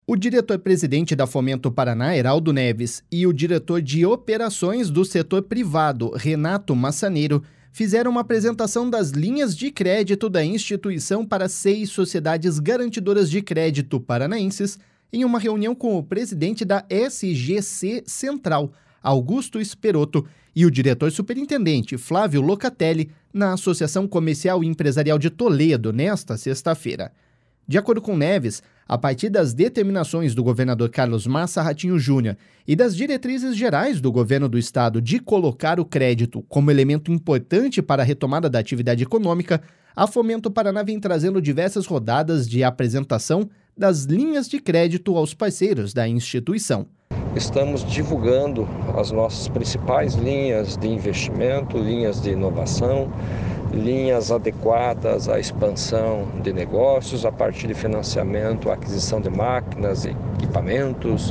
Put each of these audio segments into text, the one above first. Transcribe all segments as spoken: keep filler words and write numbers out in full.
O diretor-presidente da Fomento Paraná, Heraldo Neves, e o diretor de operações do setor privado, Renato Massaneiro, fizeram uma apresentação das linhas de crédito da instituição para seis sociedades garantidoras de crédito paranaenses em uma reunião com o presidente da S G C Central, Augusto Esperotto, e o diretor superintendente, Flávio Locatelli, na Associação Comercial e Empresarial de Toledo, nesta sexta-feira. De acordo com Neves, a partir das determinações do governador Carlos Massa Ratinho Júnior e das diretrizes gerais do governo do estado de colocar o crédito como elemento importante para a retomada da atividade econômica, a Fomento Paraná vem trazendo diversas rodadas de apresentação das linhas de crédito aos parceiros da instituição. Estamos divulgando as nossas principais linhas de investimento, linhas de inovação, linhas adequadas à expansão de negócios a partir de financiamento, aquisição de máquinas, equipamentos,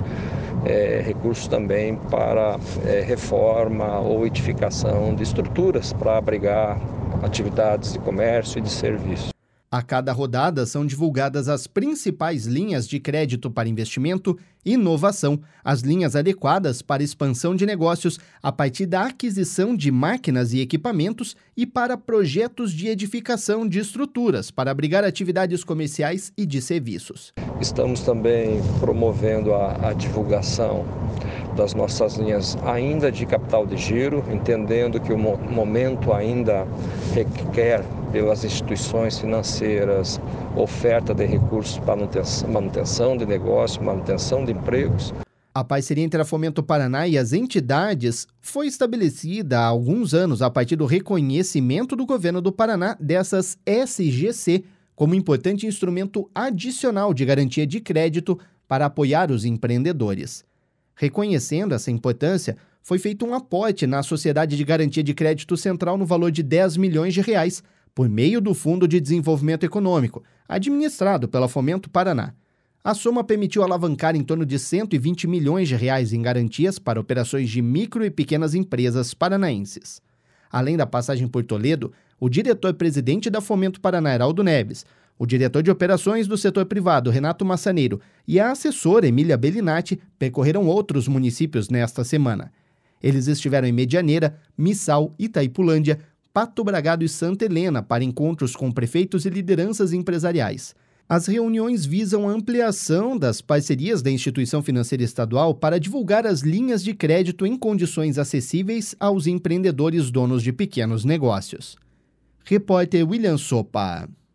é, recursos também para é, reforma ou edificação de estruturas para abrigar atividades de comércio e de serviço. A cada rodada são divulgadas as principais linhas de crédito para investimento e inovação, as linhas adequadas para expansão de negócios a partir da aquisição de máquinas e equipamentos e para projetos de edificação de estruturas para abrigar atividades comerciais e de serviços. Estamos também promovendo a, a divulgação das nossas linhas ainda de capital de giro, entendendo que o mo- momento ainda requer pelas instituições financeiras oferta de recursos para manutenção, manutenção de negócios, manutenção de empregos. A parceria entre a Fomento Paraná e as entidades foi estabelecida há alguns anos a partir do reconhecimento do governo do Paraná dessas S G C como importante instrumento adicional de garantia de crédito para apoiar os empreendedores. Reconhecendo essa importância, foi feito um aporte na Sociedade de Garantia de Crédito Central no valor de dez milhões de reais, por meio do Fundo de Desenvolvimento Econômico, administrado pela Fomento Paraná. A soma permitiu alavancar em torno de cento e vinte milhões de reais em garantias para operações de micro e pequenas empresas paranaenses. Além da passagem por Toledo, o diretor-presidente da Fomento Paraná, Heraldo Neves, o diretor de operações do setor privado, Renato Massaneiro, e a assessora, Emília Bellinati, percorreram outros municípios nesta semana. Eles estiveram em Medianeira, Missal, Itaipulândia, Pato Bragado e Santa Helena para encontros com prefeitos e lideranças empresariais. As reuniões visam a ampliação das parcerias da instituição financeira estadual para divulgar as linhas de crédito em condições acessíveis aos empreendedores donos de pequenos negócios. Repórter William Sopa.